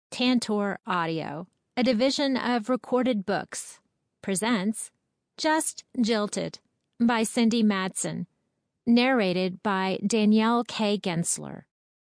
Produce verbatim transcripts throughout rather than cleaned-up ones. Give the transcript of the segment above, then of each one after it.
Tantor Audio, a division of Recorded Books, presents Just Jilted by Cindy Madsen, narrated by Danielle K. Gensler.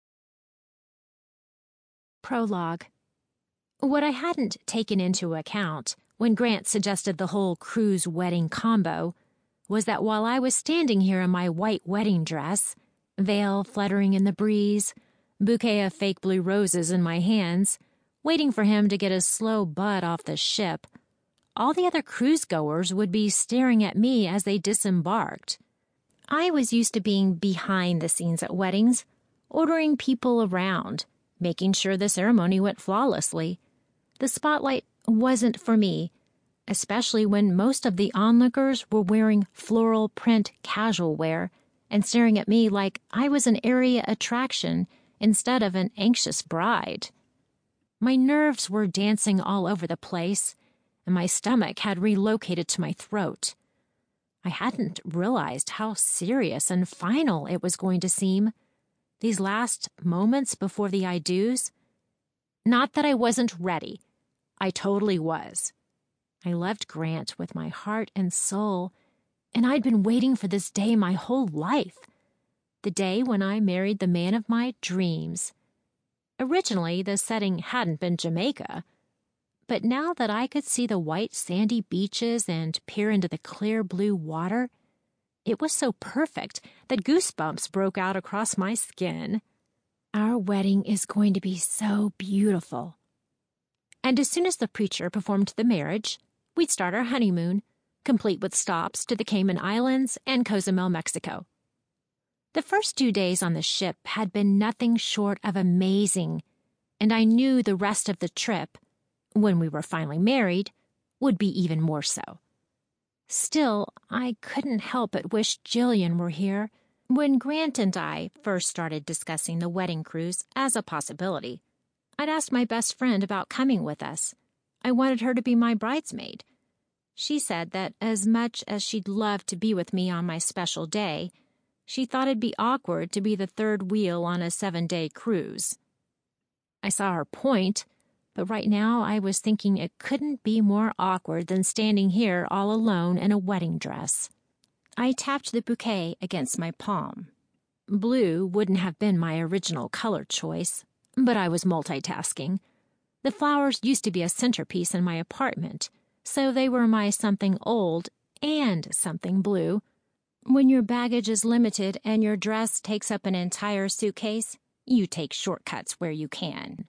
Prologue. What I hadn't taken into account when Grant suggested the whole cruise wedding combo was that while I was standing here in my white wedding dress, veil fluttering in the breeze, bouquet of fake blue roses in my hands, waiting for him to get his slow butt off the ship, all the other cruise-goers would be staring at me as they disembarked. I was used to being behind the scenes at weddings, ordering people around, making sure the ceremony went flawlessly. The spotlight wasn't for me, especially when most of the onlookers were wearing floral print casual wear and staring at me like I was an area attraction instead of an anxious bride. My nerves were dancing all over the place, and my stomach had relocated to my throat. I hadn't realized how serious and final it was going to seem, these last moments before the I-dos. Not that I wasn't ready. I totally was. I loved Grant with my heart and soul, and I'd been waiting for this day my whole life, the day when I married the man of my dreams. Originally, the setting hadn't been Jamaica, but now that I could see the white sandy beaches and peer into the clear blue water, it was so perfect that goosebumps broke out across my skin. Our wedding is going to be so beautiful. And as soon as the preacher performed the marriage, we'd start our honeymoon, complete with stops to the Cayman Islands and Cozumel, Mexico. The first two days on the ship had been nothing short of amazing, and I knew the rest of the trip, when we were finally married, would be even more so. Still, I couldn't help but wish Jillian were here. When Grant and I first started discussing the wedding cruise as a possibility, I'd asked my best friend about coming with us. I wanted her to be my bridesmaid. She said that as much as she'd love to be with me on my special day, she thought it'd be awkward to be the third wheel on a seven-day cruise. I saw her point, but right now I was thinking it couldn't be more awkward than standing here all alone in a wedding dress. I tapped the bouquet against my palm. Blue wouldn't have been my original color choice, but I was multitasking. The flowers used to be a centerpiece in my apartment, so they were my something old and something blue. When your baggage is limited and your dress takes up an entire suitcase, you take shortcuts where you can.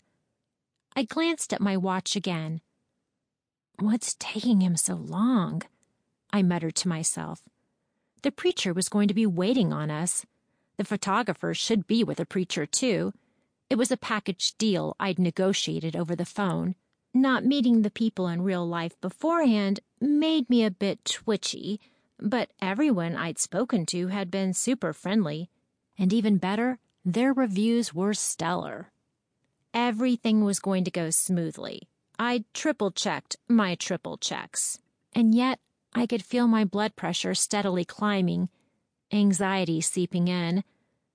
I glanced at my watch again. What's taking him so long? I muttered to myself. The preacher was going to be waiting on us. The photographer should be with the preacher, too. It was a package deal I'd negotiated over the phone. Not meeting the people in real life beforehand made me a bit twitchy, but everyone I'd spoken to had been super friendly, and even better, their reviews were stellar. Everything was going to go smoothly. I'd triple-checked my triple checks, and yet I could feel my blood pressure steadily climbing, anxiety seeping in.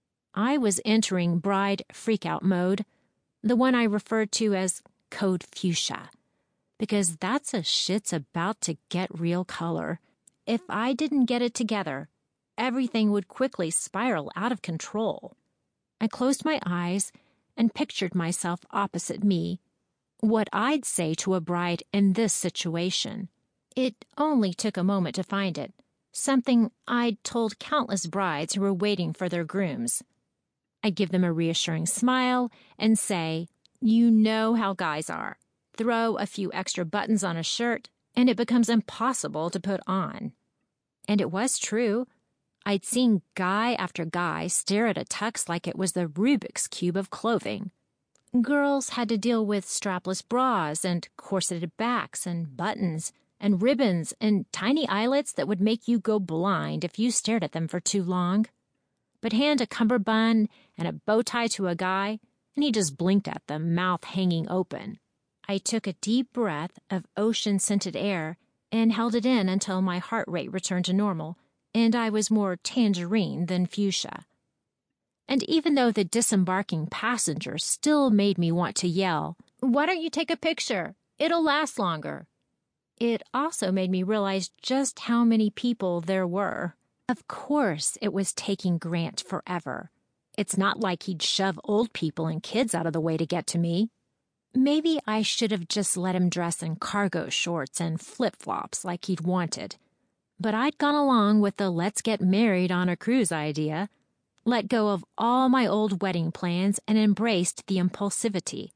I was entering bride freakout mode, the one I referred to as Code Fuchsia, because that's a shit's about to get real color. If I didn't get it together, everything would quickly spiral out of control. I closed my eyes and pictured myself opposite me, what I'd say to a bride in this situation. It only took a moment to find it, something I'd told countless brides who were waiting for their grooms. I'd give them a reassuring smile and say, "You know how guys are. Throw a few extra buttons on a shirt, and it becomes impossible to put on." And it was true. I'd seen guy after guy stare at a tux like it was the Rubik's Cube of clothing. Girls had to deal with strapless bras and corseted backs and buttons and ribbons and tiny eyelets that would make you go blind if you stared at them for too long. But hand a cummerbund and a bow tie to a guy, and he just blinked at them, mouth hanging open. I took a deep breath of ocean-scented air and held it in until my heart rate returned to normal, and I was more tangerine than fuchsia. And even though the disembarking passengers still made me want to yell, Why don't you take a picture? It'll last longer. It also made me realize just how many people there were. Of course it was taking Grant forever. It's not like he'd shove old people and kids out of the way to get to me. Maybe I should have just let him dress in cargo shorts and flip-flops like he'd wanted. But I'd gone along with the let's get married on a cruise idea, let go of all my old wedding plans, and embraced the impulsivity.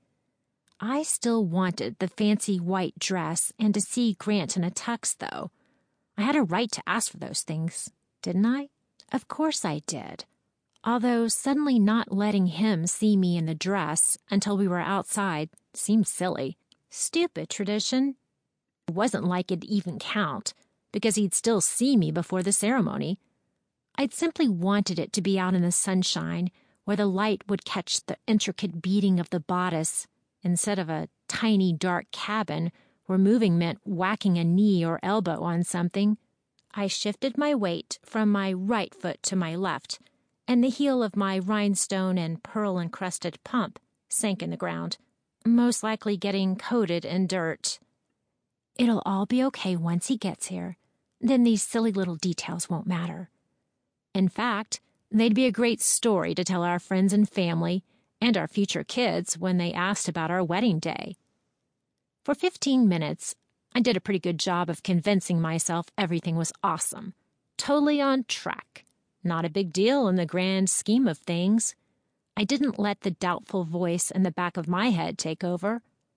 I still wanted the fancy white dress and to see Grant in a tux, though. I had a right to ask for those things, didn't I? Of course I did. Although suddenly not letting him see me in the dress until we were outside seemed silly. Stupid tradition. It wasn't like it'd even count, because he'd still see me before the ceremony. I'd simply wanted it to be out in the sunshine, where the light would catch the intricate beading of the bodice, instead of a tiny dark cabin where moving meant whacking a knee or elbow on something. I shifted my weight from my right foot to my left, and the heel of my rhinestone and pearl-encrusted pump sank in the ground, most likely getting coated in dirt. It'll all be okay once he gets here. Then these silly little details won't matter. In fact, they'd be a great story to tell our friends and family and our future kids when they asked about our wedding day. For fifteen minutes, I did a pretty good job of convincing myself everything was awesome, totally on track. Not a big deal in the grand scheme of things. I didn't let the doubtful voice in the back of my head take over.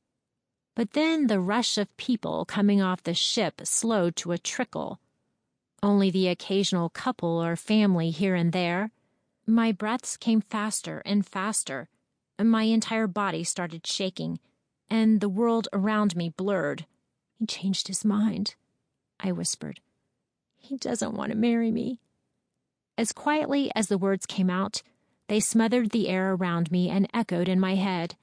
But then the rush of people coming off the ship slowed to a trickle. Only the occasional couple or family here and there. My breaths came faster and faster, and my entire body started shaking, and the world around me blurred. He changed his mind, I whispered. He doesn't want to marry me. As quietly as the words came out, they smothered the air around me and echoed in my head.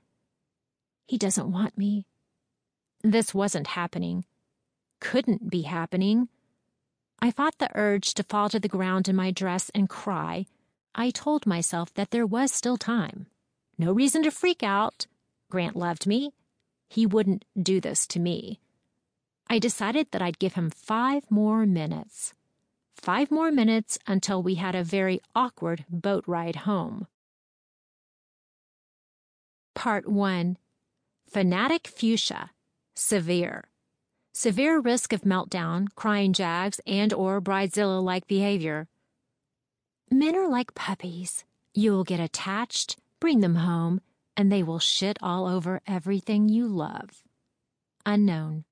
He doesn't want me. This wasn't happening. Couldn't be happening. I fought the urge to fall to the ground in my dress and cry. I told myself that there was still time. No reason to freak out. Grant loved me. He wouldn't do this to me. I decided that I'd give him five more minutes. Five more minutes until we had a very awkward boat ride home. Part one. Fanatic Fuchsia. Severe. Severe risk of meltdown, crying jags, and or bridezilla-like behavior. Men are like puppies. You'll get attached, bring them home, and they will shit all over everything you love. Unknown.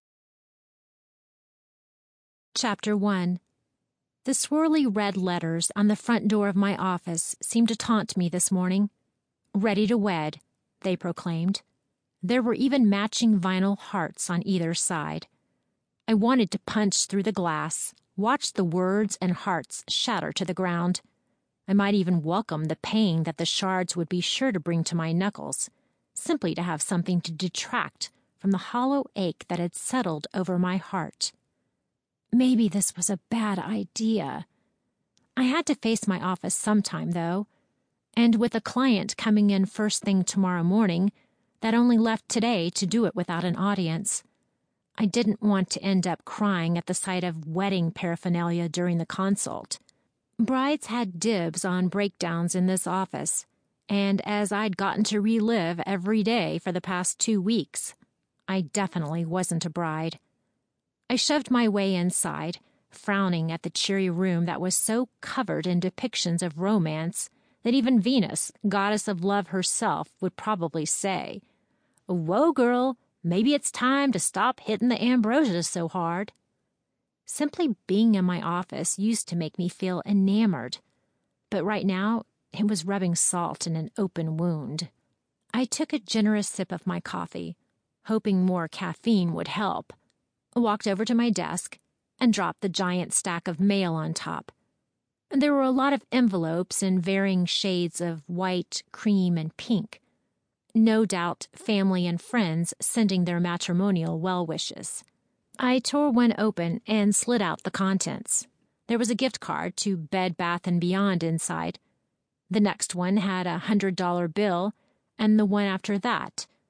Chapter one. The swirly red letters on the front door of my office seemed to taunt me this morning. Ready to wed, they proclaimed. There were even matching vinyl hearts on either side. I wanted to punch through the glass, watch the words and hearts shatter to the ground. I might even welcome the pain that the shards would be sure to bring to my knuckles, simply to have something to detract from the hollow ache that had settled over my heart. Maybe this was a bad idea. I had to face my office sometime, though, and with a client coming in first thing tomorrow morning, that only left today to do it without an audience. I didn't want to end up crying at the sight of wedding paraphernalia during the consult. Brides had dibs on breakdowns in this office, and as I'd gotten to relive every day for the past two weeks, I definitely wasn't a bride. I shoved my way inside, frowning at the cheery room that was so covered in depictions of romance that even Venus, goddess of love herself, would probably say, "Whoa, girl, maybe it's time to stop hitting the ambrosia so hard." Simply being in my office used to make me feel enamored, but right now it was rubbing salt in an open wound. I took a generous sip of my coffee, hoping more caffeine would help, walked over to my desk, and dropped the giant stack of mail on top. There were a lot of envelopes in varying shades of white, cream, and pink. No doubt family and friends sending their matrimonial well wishes. I tore one open and slid out the contents. There was a gift card to Bed Bath and Beyond inside. The next one had a hundred dollar bill, and the one after that,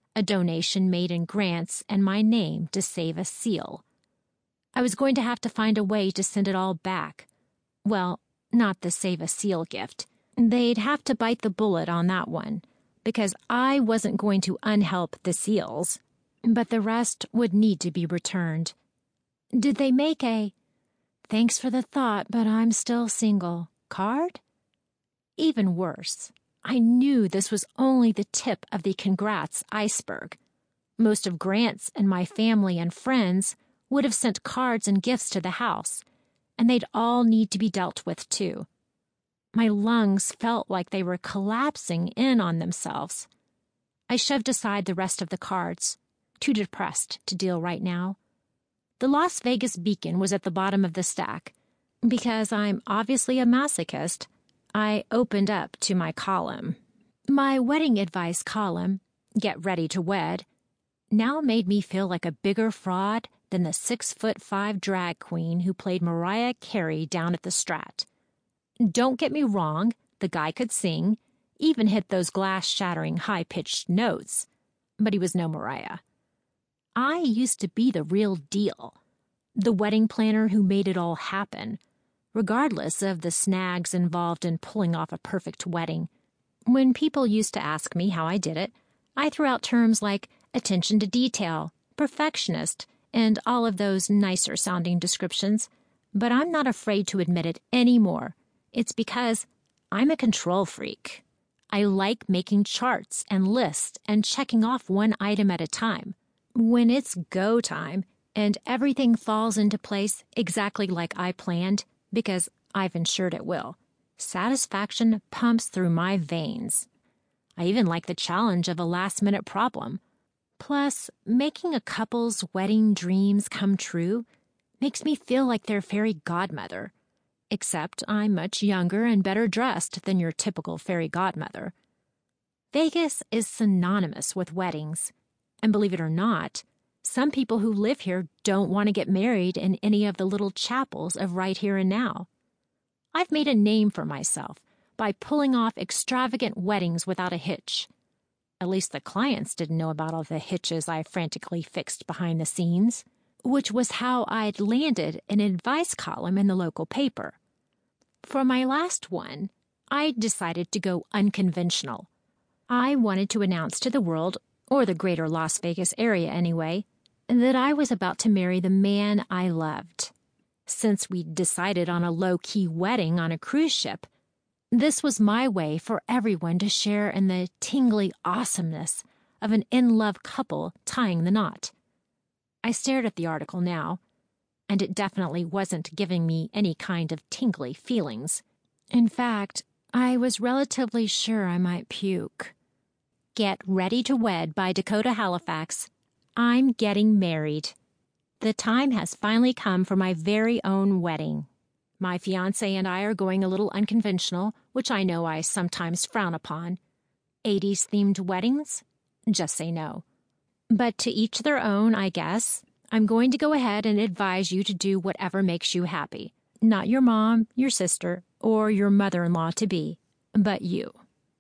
a donation made in Grant's and my name to save a seal. I was going to have to find a way to send it all back. Well, not the save a seal gift. They'd have to bite the bullet on that one, because I wasn't going to unhelp the seals, but the rest would need to be returned. Did they make a "Thanks for the thought, but I'm still single" card? Even worse, I knew this was only the tip of the congrats iceberg. Most of Grant's and my family and friends would have sent cards and gifts to the house, and they'd all need to be dealt with too. My lungs felt like they were collapsing in on themselves. I shoved aside the rest of the cards, too depressed to deal right now. The Las Vegas Beacon was at the bottom of the stack. Because I'm obviously a masochist, I opened up to my column. My wedding advice column, Get Ready to Wed, now made me feel like a bigger fraud than the six-foot-five drag queen who played Mariah Carey down at the Strat. Don't get me wrong, the guy could sing, even hit those glass-shattering high-pitched notes, but he was no Mariah. I used to be the real deal, the wedding planner who made it all happen, regardless of the snags involved in pulling off a perfect wedding. When people used to ask me how I did it, I threw out terms like attention to detail, perfectionist, and all of those nicer-sounding descriptions, but I'm not afraid to admit it anymore. It's because I'm a control freak. I like making charts and lists and checking off one item at a time. When it's go time and everything falls into place exactly like I planned, because I've ensured it will, satisfaction pumps through my veins. I even like the challenge of a last-minute problem. Plus, making a couple's wedding dreams come true makes me feel like their fairy godmother, except I'm much younger and better dressed than your typical fairy godmother. Vegas is synonymous with weddings, and believe it or not, some people who live here don't want to get married in any of the little chapels of right here and now. I've made a name for myself by pulling off extravagant weddings without a hitch. At least the clients didn't know about all the hitches I frantically fixed behind the scenes, which was how I'd landed an advice column in the local paper. For my last one, I decided to go unconventional. I wanted to announce to the world, or the greater Las Vegas area anyway, that I was about to marry the man I loved. Since we'd decided on a low-key wedding on a cruise ship, this was my way for everyone to share in the tingly awesomeness of an in-love couple tying the knot. I stared at the article now, and it definitely wasn't giving me any kind of tingly feelings. In fact, I was relatively sure I might puke. Get Ready to Wed by Dakota Halifax. I'm getting married. The time has finally come for my very own wedding. My fiancé and I are going a little unconventional, which I know I sometimes frown upon. eighties-themed weddings? Just say no. But to each their own, I guess. I'm going to go ahead and advise you to do whatever makes you happy. Not your mom, your sister, or your mother-in-law-to-be, but you.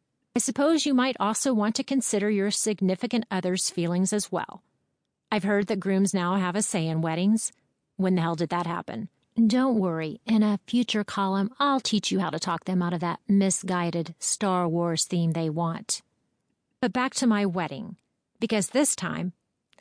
I suppose you might also want to consider your significant other's feelings as well. I've heard that grooms now have a say in weddings. When the hell did that happen? Don't worry, in a future column, I'll teach you how to talk them out of that misguided Star Wars theme they want. But back to my wedding, because this time,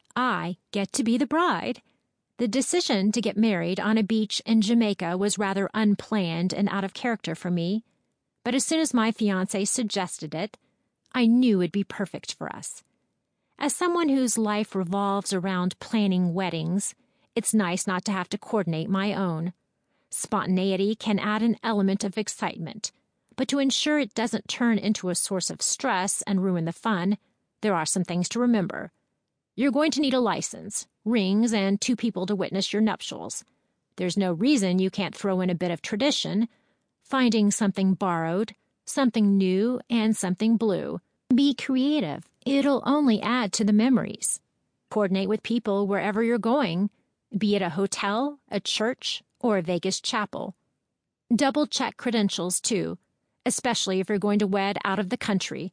I get to be the bride. The decision to get married on a beach in Jamaica was rather unplanned and out of character for me, but as soon as my fiancé suggested it, I knew it'd be perfect for us. As someone whose life revolves around planning weddings, it's nice not to have to coordinate my own. Spontaneity can add an element of excitement, but to ensure it doesn't turn into a source of stress and ruin the fun, there are some things to remember. You're going to need a license, rings, and two people to witness your nuptials. There's no reason you can't throw in a bit of tradition, finding something borrowed, something new, and something blue. Be creative. It'll only add to the memories. Coordinate with people wherever you're going, be it a hotel, a church, or a Vegas chapel. Double-check credentials, too, especially if you're going to wed out of the country.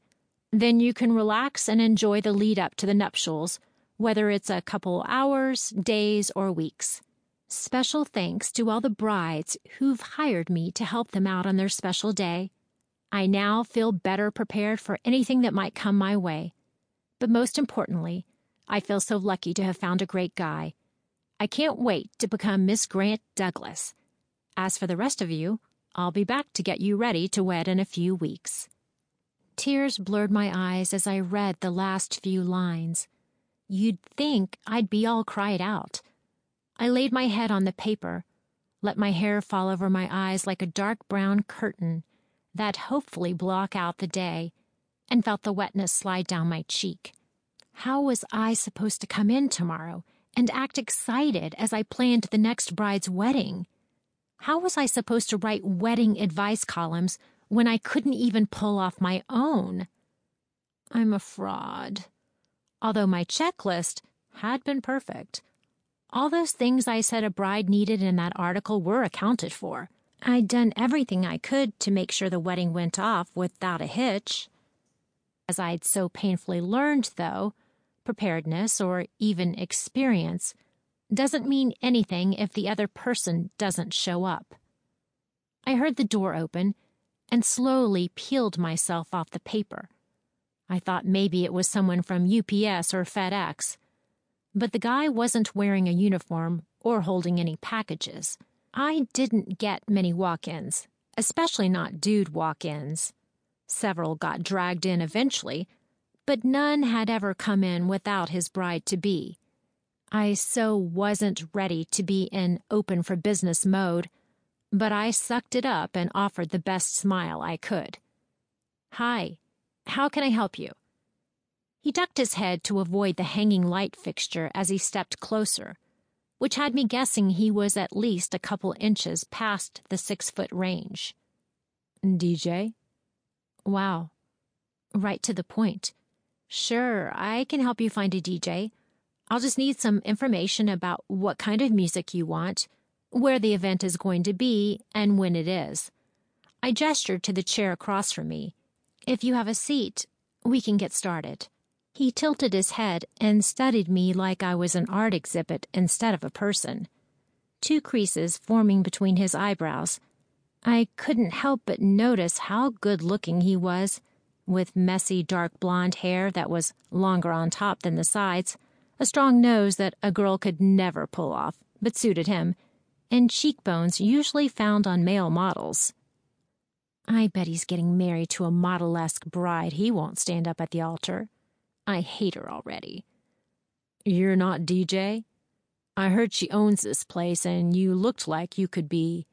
Then you can relax and enjoy the lead up to the nuptials, whether it's a couple hours, days, or weeks. Special thanks to all the brides who've hired me to help them out on their special day. I now feel better prepared for anything that might come my way. But most importantly, I feel so lucky to have found a great guy. I can't wait to become Miss Grant Douglas. As for the rest of you, I'll be back to get you ready to wed in a few weeks. Tears blurred my eyes as I read the last few lines. You'd think I'd be all cried out. I laid my head on the paper, let my hair fall over my eyes like a dark brown curtain that hopefully block out the day, and felt the wetness slide down my cheek. How was I supposed to come in tomorrow and act excited as I planned the next bride's wedding? How was I supposed to write wedding advice columns when I couldn't even pull off my own? I'm a fraud. Although my checklist had been perfect. All those things I said a bride needed in that article were accounted for. I'd done everything I could to make sure the wedding went off without a hitch. As I'd so painfully learned, though, preparedness, or even experience, doesn't mean anything if the other person doesn't show up. I heard the door open and slowly peeled myself off the paper. I thought maybe it was someone from U P S or FedEx, but the guy wasn't wearing a uniform or holding any packages. I didn't get many walk-ins, especially not dude walk-ins. Several got dragged in eventually, but none had ever come in without his bride-to-be. I so wasn't ready to be in open-for-business mode, but I sucked it up and offered the best smile I could. "Hi, how can I help you?" He ducked his head to avoid the hanging light fixture as he stepped closer, which had me guessing he was at least a couple inches past the six-foot range. "D J?" Wow. Right to the point. "Sure, I can help you find a D J. I'll just need some information about what kind of music you want, where the event is going to be, and when it is." I gestured to the chair across from me. "If you have a seat, we can get started." He tilted his head and studied me like I was an art exhibit instead of a person. Two creases forming between his eyebrows. I couldn't help but notice how good-looking he was, with messy dark blonde hair that was longer on top than the sides, a strong nose that a girl could never pull off, but suited him, and cheekbones usually found on male models. I bet he's getting married to a model-esque bride he won't stand up at the altar. I hate her already. "You're not D J? I heard she owns this place, and you looked like you could be—"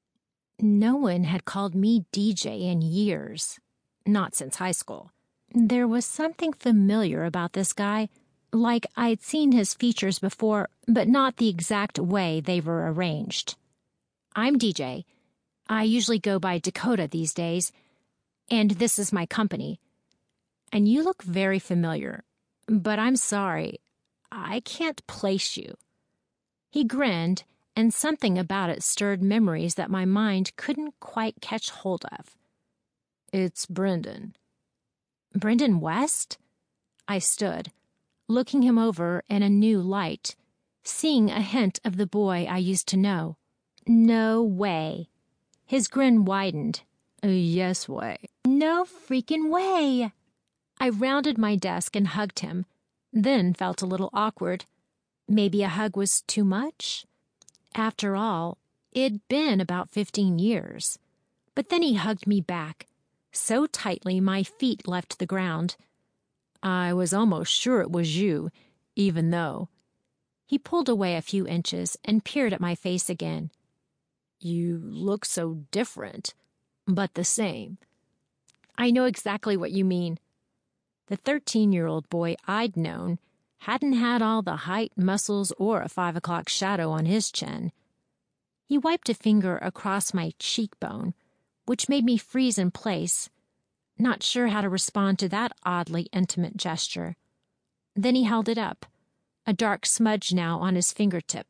No one had called me D J in years. Not since high school. There was something familiar about this guy, like I'd seen his features before, but not the exact way they were arranged. "I'm D J. I usually go by Dakota these days, and this is my company. And you look very familiar, but I'm sorry, I can't place you." He grinned, and something about it stirred memories that my mind couldn't quite catch hold of. "It's Brendan." "Brendan West?" I stood, looking him over in a new light, seeing a hint of the boy I used to know. "No way." His grin widened. "Yes way." "No freaking way." I rounded my desk and hugged him, then felt a little awkward. Maybe a hug was too much? After all, it'd been about fifteen years. But then he hugged me back, so tightly my feet left the ground. "I was almost sure it was you, even though—" He pulled away a few inches and peered at my face again. "You look so different, but the same." "I know exactly what you mean." The thirteen-year-old boy I'd known hadn't had all the height, muscles, or a five o'clock shadow on his chin. He wiped a finger across my cheekbone, which made me freeze in place, not sure how to respond to that oddly intimate gesture. Then he held it up, a dark smudge now on his fingertip.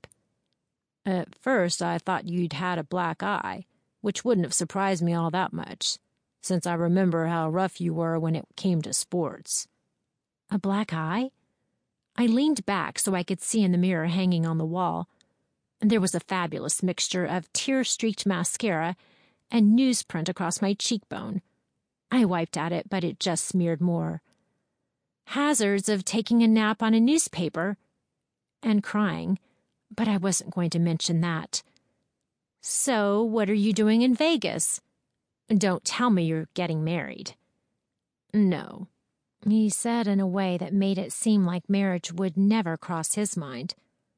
"At first I thought you'd had a black eye, which wouldn't have surprised me all that much. since I remember how rough you were when it came to sports." A black eye? I leaned back so I could see in the mirror hanging on the wall. There was a fabulous mixture of tear-streaked mascara and newsprint across my cheekbone. I wiped at it, but it just smeared more. Hazards of taking a nap on a newspaper and crying, but I wasn't going to mention that. "So, what are you doing in Vegas? Don't tell me you're getting married." "No," he said in a way that made it seem like marriage would never cross his mind.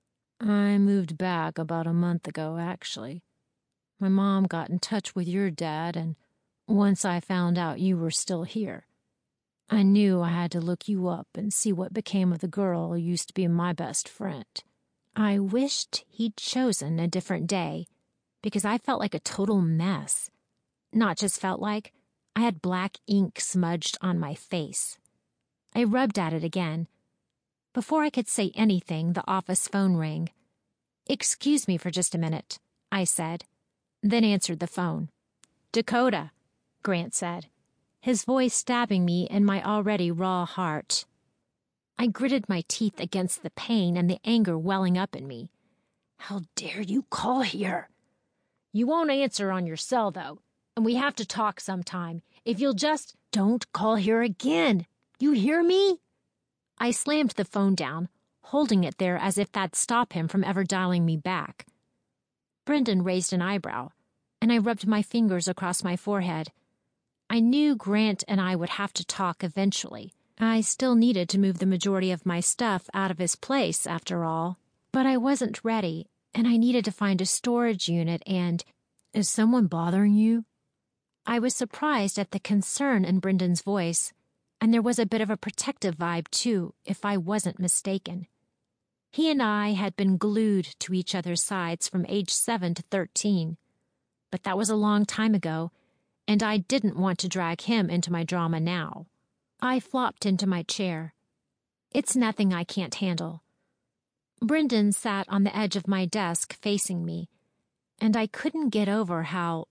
"I moved back about a month ago, actually. My mom got in touch with your dad, and once I found out you were still here, I knew I had to look you up and see what became of the girl who used to be my best friend." I wished he'd chosen a different day, because I felt like a total mess. Not just felt like, I had black ink smudged on my face. I rubbed at it again. Before I could say anything, the office phone rang. "Excuse me for just a minute," I said, then answered the phone. "Dakota," Grant said, his voice stabbing me in my already raw heart. I gritted my teeth against the pain and the anger welling up in me. "How dare you call here?" "You won't answer on your cell, though, and we have to talk sometime. If you'll just—" "Don't call here again! You hear me?" I slammed the phone down, holding it there as if that'd stop him from ever dialing me back. Brendan raised an eyebrow, and I rubbed my fingers across my forehead. I knew Grant and I would have to talk eventually. I still needed to move the majority of my stuff out of his place, after all. But I wasn't ready, and I needed to find a storage unit and— "Is someone bothering you?" I was surprised at the concern in Brendan's voice, and there was a bit of a protective vibe, too, if I wasn't mistaken. He and I had been glued to each other's sides from age seven to thirteen. But that was a long time ago, and I didn't want to drag him into my drama now. I flopped into my chair. "It's nothing I can't handle." Brendan sat on the edge of my desk facing me, and I couldn't get over how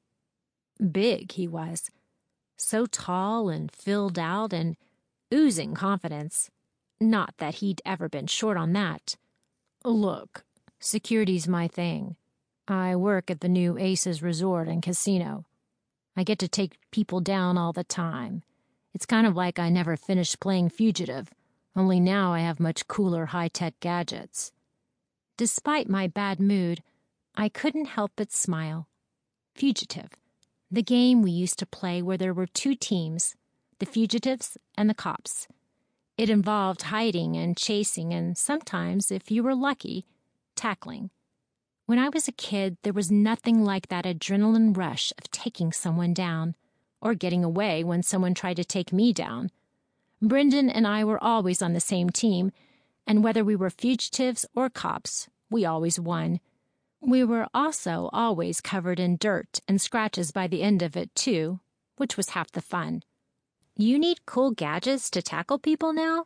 big he was. So tall and filled out and oozing confidence. Not that he'd ever been short on that. "Look, security's my thing. I work at the new Aces Resort and Casino. I get to take people down all the time. It's kind of like I never finished playing Fugitive, only now I have much cooler high-tech gadgets." Despite my bad mood, I couldn't help but smile. Fugitive, the game we used to play where there were two teams, the fugitives and the cops. It involved hiding and chasing and sometimes, if you were lucky, tackling. When I was a kid, there was nothing like that adrenaline rush of taking someone down, or getting away when someone tried to take me down. Brendan and I were always on the same team, and whether we were fugitives or cops, we always won. We were also always covered in dirt and scratches by the end of it, too, which was half the fun. "You need cool gadgets to tackle people now?"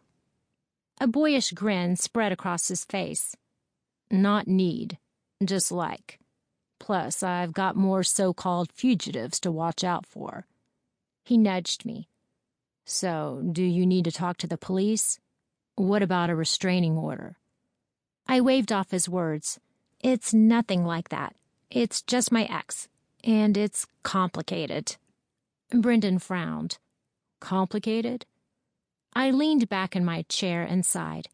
A boyish grin spread across his face. "Not need, just like. Plus, I've got more so-called fugitives to watch out for." He nudged me. "So, do you need to talk to the police? What about a restraining order?" I waved off his words. "It's nothing like that. It's just my ex, and it's complicated." Brendan frowned. "Complicated?" I leaned back in my chair and sighed.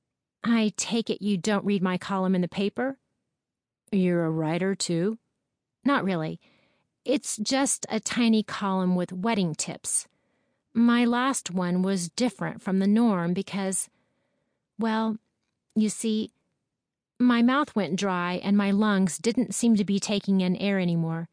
"I take it you don't read my column in the paper?" "You're a writer, too?" "Not really. It's just a tiny column with wedding tips. My last one was different from the norm because, well, you see, my mouth went dry and my lungs didn't seem to be taking in air anymore.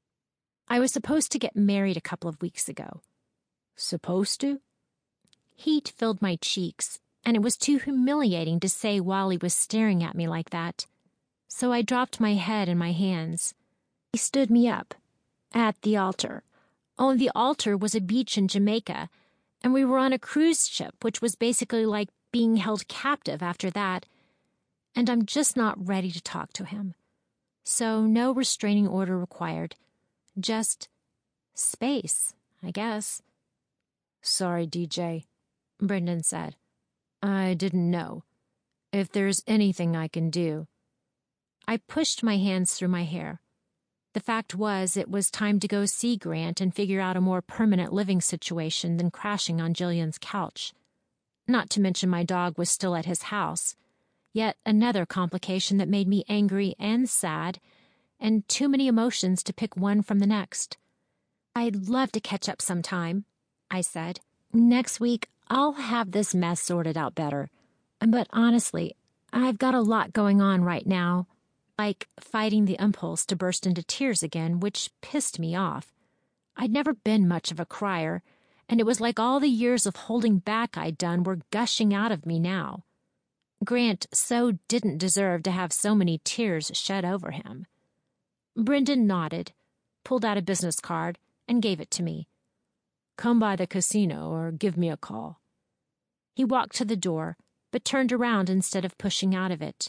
I was supposed to get married a couple of weeks ago." "Supposed to?" Heat filled my cheeks, and it was too humiliating to say while he was staring at me like that. So I dropped my head in my hands. He stood me up, at the altar. Only the altar was a beach in Jamaica, and we were on a cruise ship, which was basically like being held captive after that, and I'm just not ready to talk to him. So no restraining order required. Just space, I guess. Sorry, D J, Brendan said. I didn't know. If there's anything I can do. I pushed my hands through my hair. The fact was, it was time to go see Grant and figure out a more permanent living situation than crashing on Jillian's couch. Not to mention my dog was still at his house. Yet another complication that made me angry and sad, and too many emotions to pick one from the next. I'd love to catch up sometime, I said. Next week, I'll have this mess sorted out better. But honestly, I've got a lot going on right now. Like fighting the impulse to burst into tears again, which pissed me off. I'd never been much of a crier, and it was like all the years of holding back I'd done were gushing out of me now. Grant so didn't deserve to have so many tears shed over him. Brendan nodded, pulled out a business card, and gave it to me. Come by the casino or give me a call. He walked to the door, but turned around instead of pushing out of it.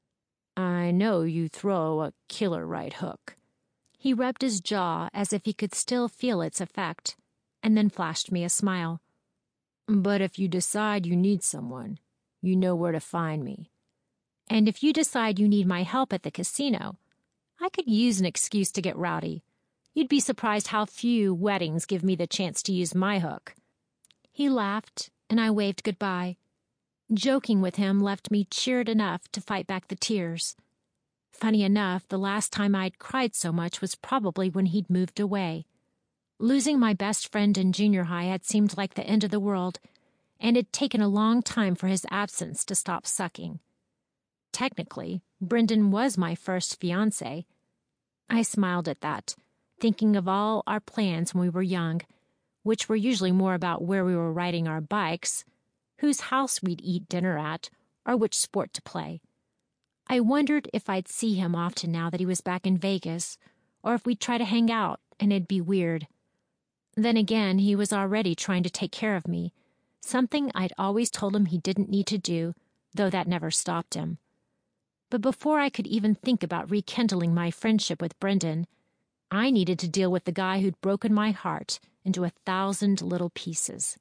I know you throw a killer right hook. He rubbed his jaw as if he could still feel its effect, and then flashed me a smile. But if you decide you need someone, you know where to find me. And if you decide you need my help at the casino, I could use an excuse to get rowdy. You'd be surprised how few weddings give me the chance to use my hook. He laughed, and I waved goodbye. Joking with him left me cheered enough to fight back the tears. Funny enough, the last time I'd cried so much was probably when he'd moved away. Losing my best friend in junior high had seemed like the end of the world, and it'd taken a long time for his absence to stop sucking. Technically, Brendan was my first fiancé. I smiled at that, thinking of all our plans when we were young, which were usually more about where we were riding our bikes, whose house we'd eat dinner at, or which sport to play. I wondered if I'd see him often now that he was back in Vegas, or if we'd try to hang out and it'd be weird. Then again, he was already trying to take care of me, something I'd always told him he didn't need to do, though that never stopped him. But before I could even think about rekindling my friendship with Brendan, I needed to deal with the guy who'd broken my heart into a thousand little pieces.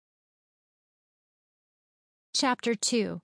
Chapter two.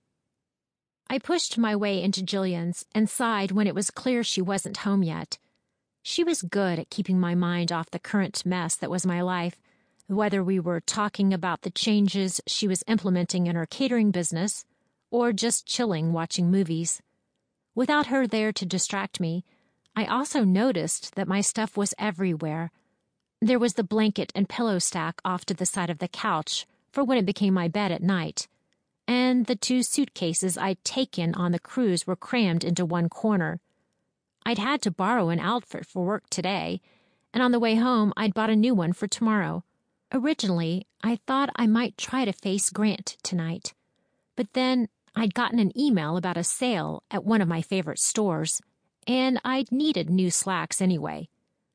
I pushed my way into Jillian's and sighed when it was clear she wasn't home yet. She was good at keeping my mind off the current mess that was my life, whether we were talking about the changes she was implementing in her catering business or just chilling watching movies. Without her there to distract me, I also noticed that my stuff was everywhere. There was the blanket and pillow stack off to the side of the couch for when it became my bed at night, and the two suitcases I'd taken on the cruise were crammed into one corner. I'd had to borrow an outfit for work today, and on the way home I'd bought a new one for tomorrow. Originally, I thought I might try to face Grant tonight, but then I'd gotten an email about a sale at one of my favorite stores, and I'd needed new slacks anyway.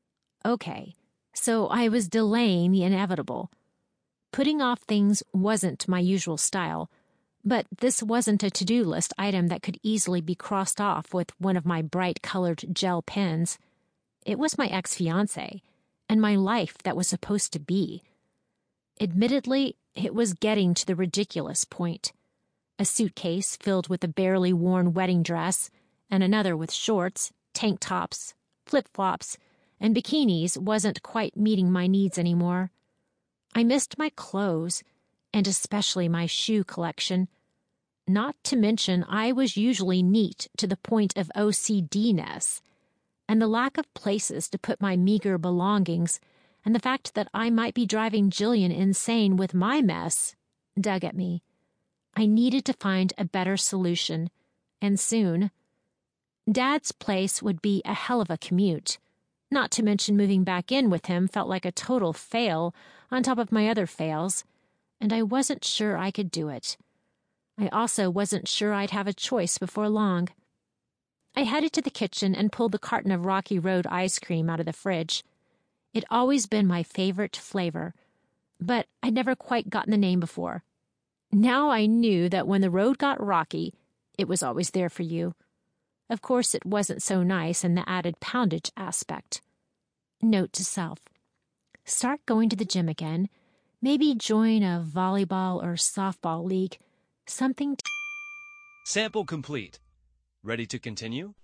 Okay, so I was delaying the inevitable. Putting off things wasn't my usual style, but this wasn't a to-do list item that could easily be crossed off with one of my bright-colored gel pens. It was my ex-fiancé, and my life that was supposed to be. Admittedly, it was getting to the ridiculous point. A suitcase filled with a barely worn wedding dress, and another with shorts, tank tops, flip-flops, and bikinis wasn't quite meeting my needs anymore. I missed my clothes, and especially my shoe collection. Not to mention I was usually neat to the point of O C D-ness, and the lack of places to put my meager belongings and the fact that I might be driving Jillian insane with my mess dug at me. I needed to find a better solution, and soon. Dad's place would be a hell of a commute. Not to mention moving back in with him felt like a total fail on top of my other fails, and I wasn't sure I could do it. I also wasn't sure I'd have a choice before long. I headed to the kitchen and pulled the carton of Rocky Road ice cream out of the fridge. It'd always been my favorite flavor, but I'd never quite gotten the name before. Now I knew that when the road got rocky, it was always there for you. Of course, it wasn't so nice in the added poundage aspect. Note to self. start going to the gym again, maybe join a volleyball or softball league, something. Sample complete. Ready to continue?